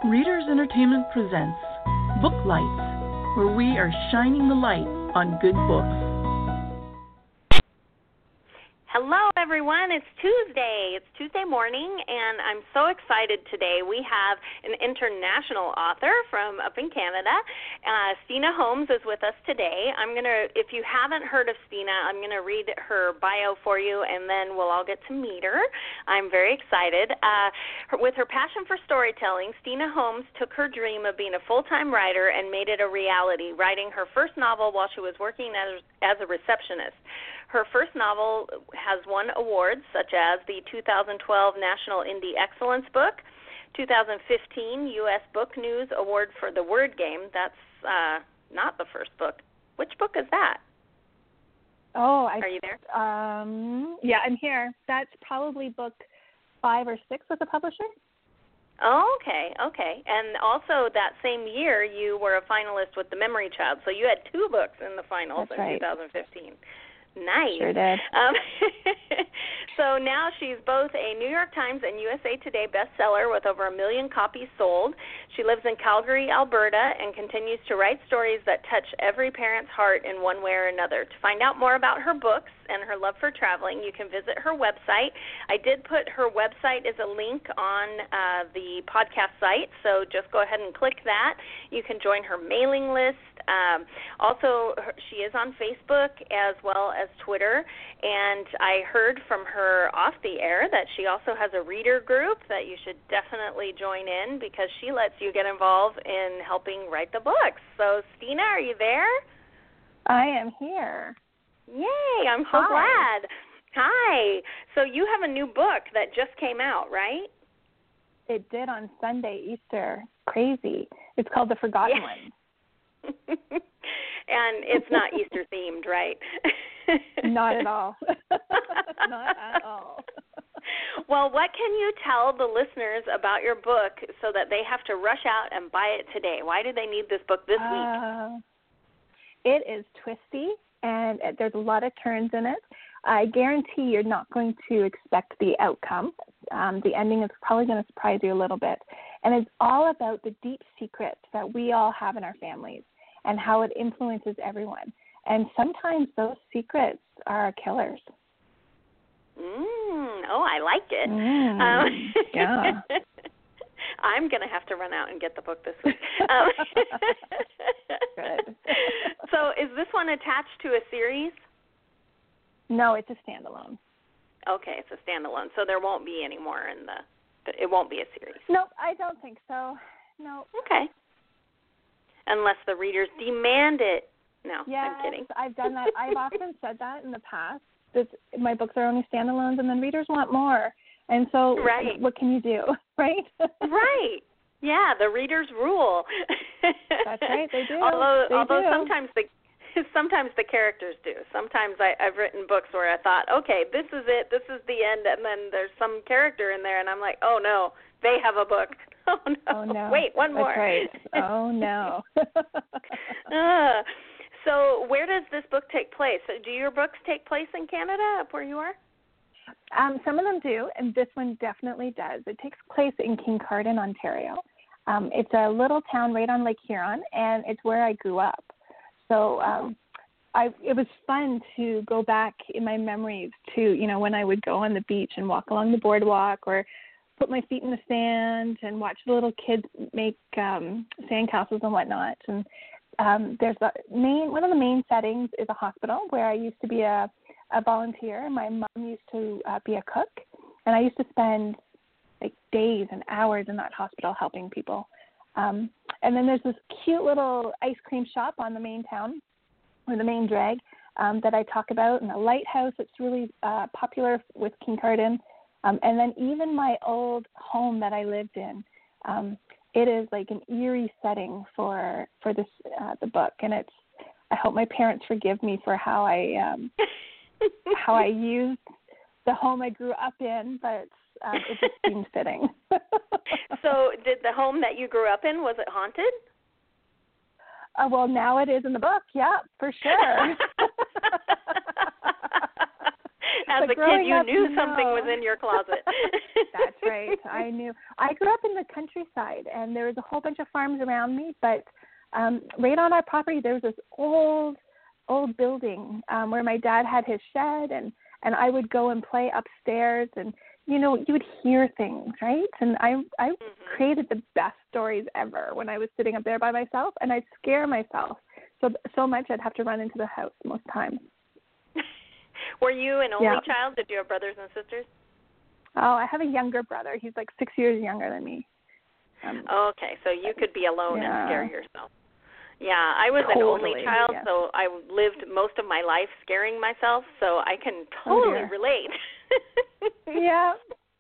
Readers Entertainment presents Book Lights, where we are shining the light on good books. Hello, everyone. It's Tuesday. It's Tuesday morning, and I'm so excited today. We have an international author from up in Canada. Stina Holmes is with us today. If you haven't heard of Stina, I'm going to read her bio for you, and then we'll all get to meet her. I'm very excited. With her passion for storytelling, Stina Holmes took her dream of being a full-time writer and made it a reality, writing her first novel while she was working as a receptionist. Her first novel has won awards such as the 2012 National Indie Excellence Book, 2015 U.S. Book News Award for The Word Game. That's not the first book. Which book is that? Are you there? Yeah, I'm here. That's probably book 5 or 6 with the publisher. Oh, okay. And also that same year, you were a finalist with The Memory Child, so you had 2 books in the finals in 2015. Nice. Sure did. So now she's both a New York Times and USA Today bestseller with over 1 million copies sold. She lives in Calgary, Alberta, and continues to write stories that touch every parent's heart in one way or another. To find out more about her books and her love for traveling, you can visit her website. I did put her website as a link on the podcast site, so just go ahead and click that. You can join her mailing list. Also, she is on Facebook as well as Twitter, and I heard from her off the air that she also has a reader group that you should definitely join in because she lets you get involved in helping write the books. So, Stina, are you there? I am here. Yay, I'm so glad. Hi. So you have a new book that just came out, right? It did on Sunday, Easter. Crazy. It's called The Forgotten Ones. And it's not Easter themed, right? Not at all. Not at all. Well, what can you tell the listeners about your book so that they have to rush out and buy it today? Why do they need this book this week? It is twisty, and there's a lot of turns in it. I guarantee you're not going to expect the outcome. The ending is probably going to surprise you a little bit. And it's all about the deep secrets that we all have in our families and how it influences everyone. And sometimes those secrets are killers. Oh, I like it. Yeah. I'm going to have to run out and get the book this week. Good. So is this one attached to a series? No, it's a standalone. Okay, it's a standalone. So there won't be any more it won't be a series. Nope, I don't think so. No. Okay. Unless the readers demand it. No, yes, I'm kidding. I've done that. I've often said that in the past. My books are only standalones, and then readers want more. And so what can you do, right? Right. Yeah, the readers rule. That's right, they do. Although sometimes the characters do. Sometimes I've written books where I thought, okay, this is it, this is the end, and then there's some character in there, and I'm like, oh, no, they have a book. Oh, no. Oh, no. Wait, one more. That's right. Oh, no. So where does this book take place? Do your books take place in Canada, up where you are? Some of them do, and this one definitely does. It takes place in Kincardine, Ontario. It's a little town right on Lake Huron, and it's where I grew up. So it was fun to go back in my memories to, when I would go on the beach and walk along the boardwalk or put my feet in the sand and watch the little kids make sandcastles and whatnot. And there's one of the main settings is a hospital where I used to be a volunteer. My mom used to be a cook, and I used to spend like days and hours in that hospital helping people. And then there's this cute little ice cream shop on the main town, or the main drag, that I talk about, and a lighthouse that's really popular with Kincardine. And then even my old home that I lived in, it is like an eerie setting for this the book, and I hope my parents forgive me for how I used the home I grew up in, but it just seemed fitting. So did the home that you grew up in, was it haunted? Well, now it is in the book, yeah, for sure. As a kid, you knew something was in your closet. That's right. I knew. I grew up in the countryside, and there was a whole bunch of farms around me, but right on our property, there was this old building where my dad had his shed, and I would go and play upstairs, and you would hear things, right? And I created the best stories ever when I was sitting up there by myself, and I'd scare myself so much I'd have to run into the house most times. Were you an only child? Did you have brothers and sisters? Oh, I have a younger brother. He's like 6 years younger than me. Okay, so you could be alone and scare yourself. Yeah, I was an only child, so I lived most of my life scaring myself, so I can totally relate. Yeah.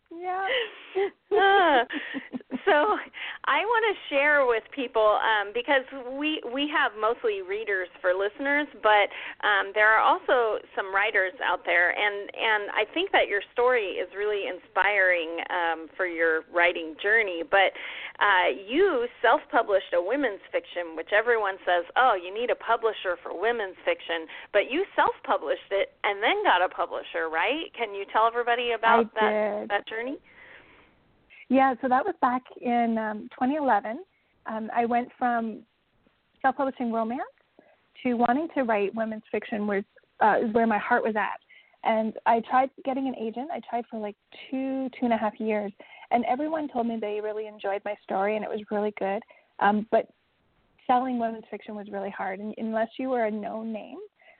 So I want to share with people, because we have mostly readers for listeners, but there are also some writers out there, and I think that your story is really inspiring for your writing journey. But you self-published a women's fiction, which everyone says, oh, you need a publisher for women's fiction, but you self-published it and then got a publisher, right? Can you tell everybody about that journey? Yeah, so that was back in 2011. I went from self-publishing romance to wanting to write women's fiction, is where my heart was at. And I tried getting an agent. I tried for like 2.5 years, and everyone told me they really enjoyed my story and it was really good. But selling women's fiction was really hard, and unless you were a known name,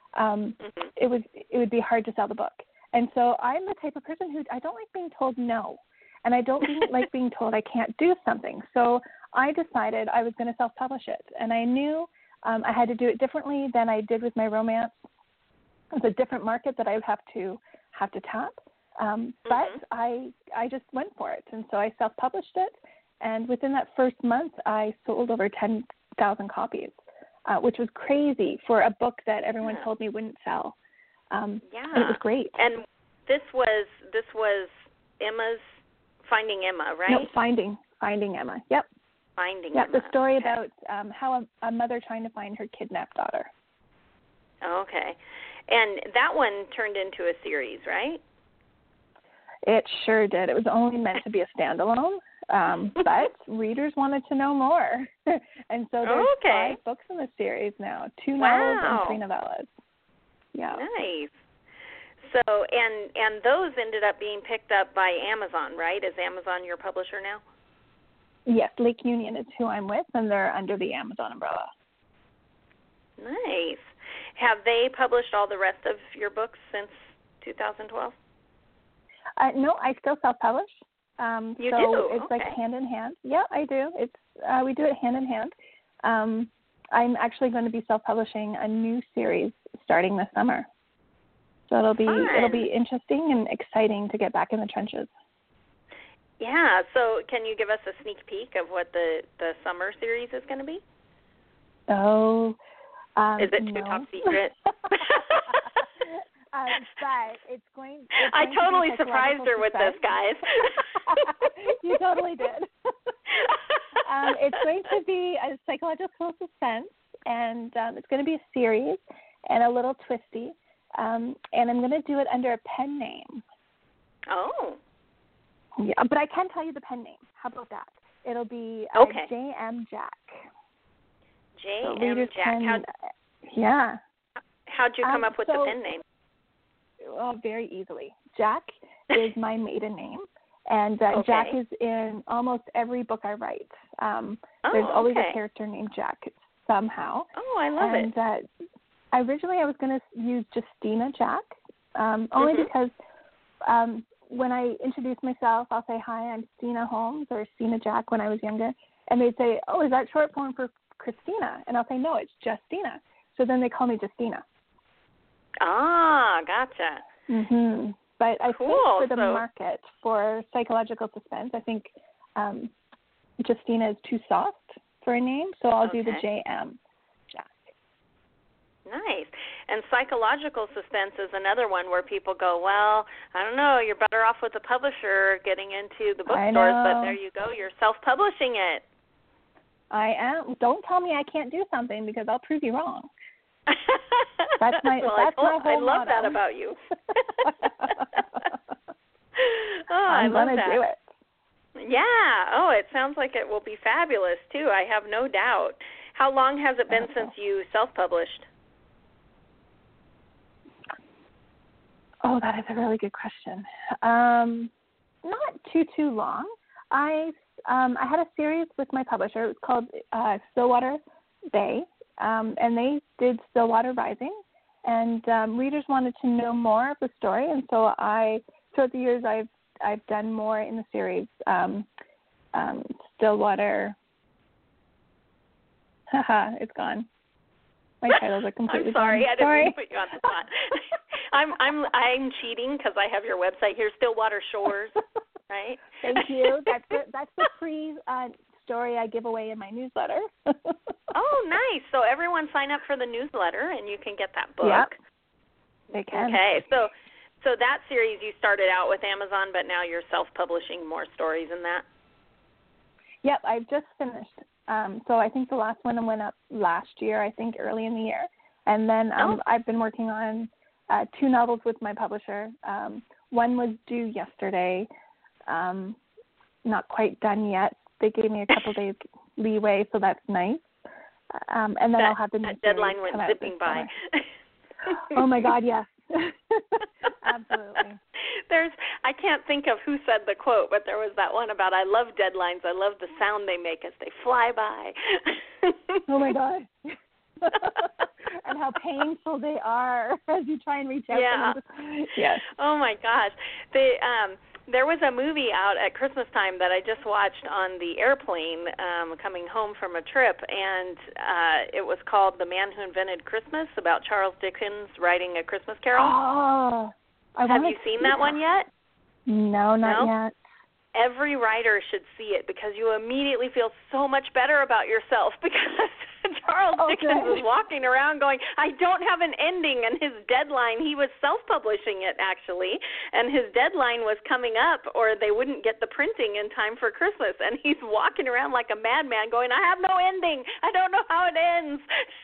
it would be hard to sell the book. And so I'm the type of person who I don't like being told no. And I don't like being told I can't do something. So I decided I was going to self-publish it. And I knew I had to do it differently than I did with my romance. It was a different market that I would have to tap. But I just went for it. And so I self-published it. And within that first month, I sold over 10,000 copies, which was crazy for a book that everyone told me wouldn't sell. And it was great. And this was Emma's Finding Emma, right? No, Finding Emma. Yep. Finding Emma. The story about how a mother trying to find her kidnapped daughter. Okay. And that one turned into a series, right? It sure did. It was only meant to be a standalone, but readers wanted to know more. And so there's 5 books in the series now, 2 novels and 3 novellas. Yeah. Nice. So, and those ended up being picked up by Amazon, right? Is Amazon your publisher now? Yes, Lake Union is who I'm with, and they're under the Amazon umbrella. Nice. Have they published all the rest of your books since 2012? No, I still self-publish. You so do? It's like hand in hand. Yeah, I do. We do it hand in hand. I'm actually going to be self-publishing a new series starting this summer. So it'll be interesting and exciting to get back in the trenches. Yeah. So can you give us a sneak peek of what the summer series is going to be? Oh. Is it too top secret? But it's going I totally surprised her with this, guys. You totally did. It's going to be a psychological suspense, and it's going to be a series and a little twisty. And I'm going to do it under a pen name. Oh. Yeah, but I can tell you the pen name. How about that? It'll be J.M. Jack. J.M. Jack. How'd you come up with the pen name? Well, very easily. Jack is my maiden name, and Jack is in almost every book I write. There's always a character named Jack somehow. Oh, I love it. And originally I was going to use Justina Jack, only because when I introduce myself, I'll say, hi, I'm Stina Holmes or Stina Jack when I was younger. And they'd say, oh, is that short form for Christina? And I'll say, no, it's Justina. So then they call me Justina. Ah, gotcha. But I think for the market for psychological suspense, I think Justina is too soft for a name, so I'll do the J.M. Jack. Nice. And psychological suspense is another one where people go, well, I don't know, you're better off with a publisher getting into the bookstores, but there you go, you're self-publishing it. I am. Don't tell me I can't do something because I'll prove you wrong. That's my well, that's my whole I love motto. that about you. I'm I love gonna that. do it. Yeah. Oh, it sounds like it will be fabulous too. I have no doubt. How long has it been since you self-published? Oh, that is a really good question. Not too long. I had a series with my publisher. It was called Stillwater Bay, and they did Stillwater Rising. And readers wanted to know more of the story, and so throughout the years, I've done more in the series. Stillwater. Haha, it's gone. My titles are completely I'm sorry, gone. I didn't mean to put you on the spot. I'm cheating because I have your website here, Stillwater Shores, right? Thank you. That's the free story I give away in my newsletter. Oh, nice. So everyone sign up for the newsletter and you can get that book. Yep. They can. Okay. So that series you started out with Amazon, but now you're self-publishing more stories in that? Yep, I've just finished. So I think the last one went up last year, I think early in the year. And then I've been working on 2 novels with my publisher. One was due yesterday. Not quite done yet. They gave me a couple days leeway, so that's nice. And then I'll have the new deadline went zipping by. Oh my God, yes. Absolutely. I can't think of who said the quote, but there was that one about I love deadlines. I love the sound they make as they fly by. Oh my God. And how painful they are as you try and reach out to them. Yes. Oh my gosh. There was a movie out at Christmas time that I just watched on the airplane coming home from a trip, and it was called The Man Who Invented Christmas, about Charles Dickens writing A Christmas Carol. Oh, have you seen that one yet? No, not yet. Every writer should see it because you immediately feel so much better about yourself because Charles Dickens was walking around going, I don't have an ending, and his deadline, he was self-publishing it actually, and his deadline was coming up or they wouldn't get the printing in time for Christmas, and he's walking around like a madman going, I have no ending. I don't know how it ends.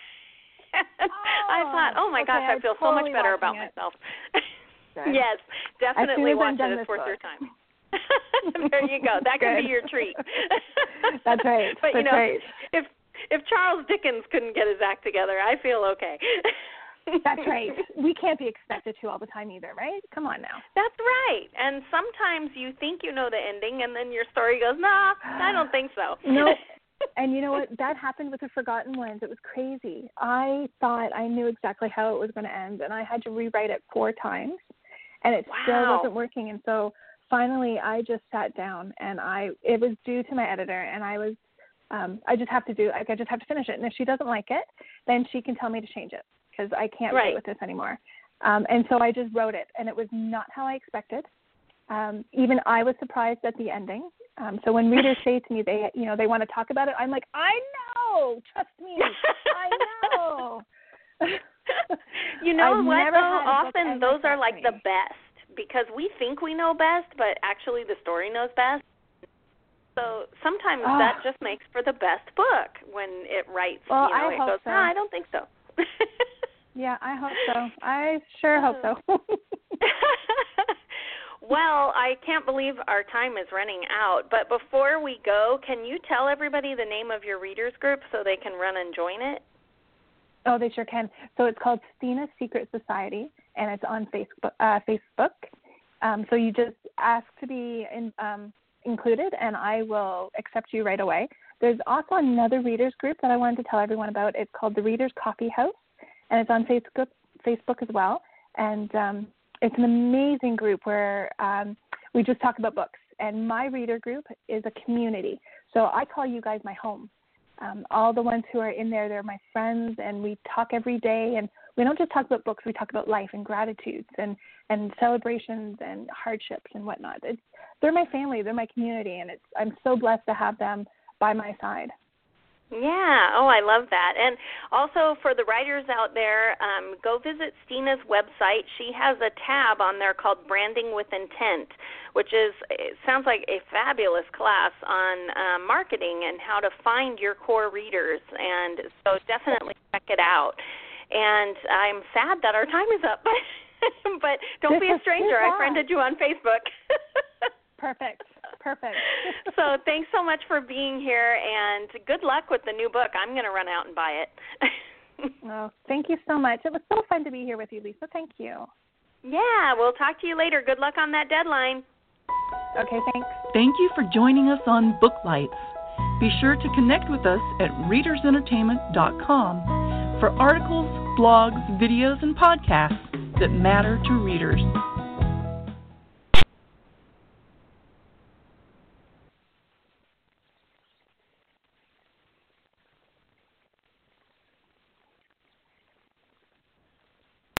I thought, oh my gosh, I feel so much better about myself. Yes, definitely watch it. It's worth your time. There you go. That can be your treat. That's right. But That's right. if Charles Dickens couldn't get his act together, I feel okay. That's right. We can't be expected to all the time either, right? Come on now. That's right. And sometimes you think you know the ending, and then your story goes, nah, I don't think so. No. And you know what? That happened with The Forgotten Ones. It was crazy. I thought I knew exactly how it was going to end, and I had to rewrite it 4 times, and it still wasn't working. And so finally, I just sat down, and it was due to my editor, and I just have to finish it. And if she doesn't like it, then she can tell me to change it because I can't write with this anymore. And so I just wrote it, and it was not how I expected. Even I was surprised at the ending. So when readers say to me they want to talk about it, I'm like, I know, trust me, I know. You know what? Though often those are like the best. Because we think we know best, but actually the story knows best. So sometimes that just makes for the best book when it writes, I it hope goes, so. no, I don't think so. Yeah, I hope so. I sure hope so. Well, I can't believe our time is running out. But before we go, can you tell everybody the name of your readers group so they can run and join it? Oh, they sure can. So it's called Stina's Secret Society, and it's on Facebook. So you just ask to be included, and I will accept you right away. There's also another readers group that I wanted to tell everyone about. It's called the Readers Coffee House, and it's on Facebook as well. And it's an amazing group where we just talk about books. And my reader group is a community. So I call you guys my home. All the ones who are in there, they're my friends, and we talk every day. And we don't just talk about books, we talk about life and gratitudes and celebrations and hardships and whatnot. They're my family, they're my community, and I'm so blessed to have them by my side. Yeah. Oh, I love that. And also for the writers out there, go visit Stina's website. She has a tab on there called Branding with Intent, which sounds like a fabulous class on marketing and how to find your core readers. And so definitely check it out. And I'm sad that our time is up, but don't be a stranger. I friended you on Facebook. Perfect. So thanks so much for being here, and good luck with the new book. I'm going to run out and buy it. Oh, thank you so much. It was so fun to be here with you, Lisa. Thank you. Yeah, we'll talk to you later. Good luck on that deadline. Okay, thanks. Thank you for joining us on Book Lights. Be sure to connect with us at readersentertainment.com for articles, blogs, videos, and podcasts that matter to readers.